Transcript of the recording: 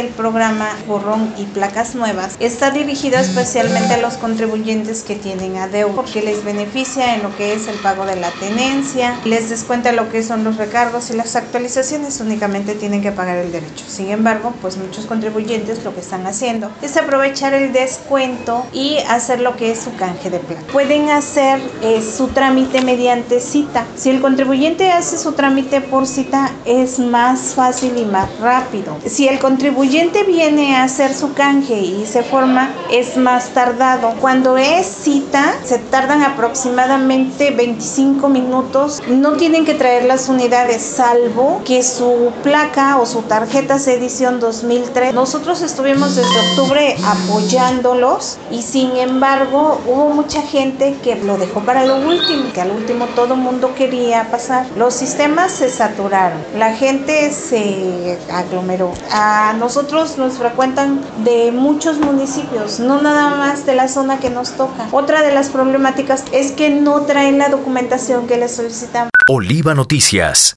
programa Borrón y Placas Nuevas está dirigida especialmente a los contribuyentes que tienen adeudo, porque les beneficia en lo que es el pago de la tenencia, les descuenta lo que son los recargos y las actualizaciones, únicamente tienen que pagar el derecho. Sin embargo, pues muchos contribuyentes lo que están haciendo es aprovechar el descuento y hacer lo que es su canje de placa. Pueden hacer su trámite mediante cita. Si el contribuyente hace su trámite por cita, es más fácil y más rápido. Si el contribuyente viene a hacer su canje y se forma, es más tardado. Cuando es cita, se tardan aproximadamente 25 minutos. No tienen que traer las unidades, salvo que su placa o su tarjeta sea edición 2003. Nosotros estuvimos desde octubre apoyándolos y sin embargo hubo mucha gente que lo dejó para lo último, que al último todo mundo quería pasar. Los sistemas se saturaron, la gente se aglomeró. A nosotros nos frecuentan de muchos municipios, no nada más de la zona que nos toca. Otra de las problemáticas es que no traen la documentación que les solicitamos. Oliva Noticias.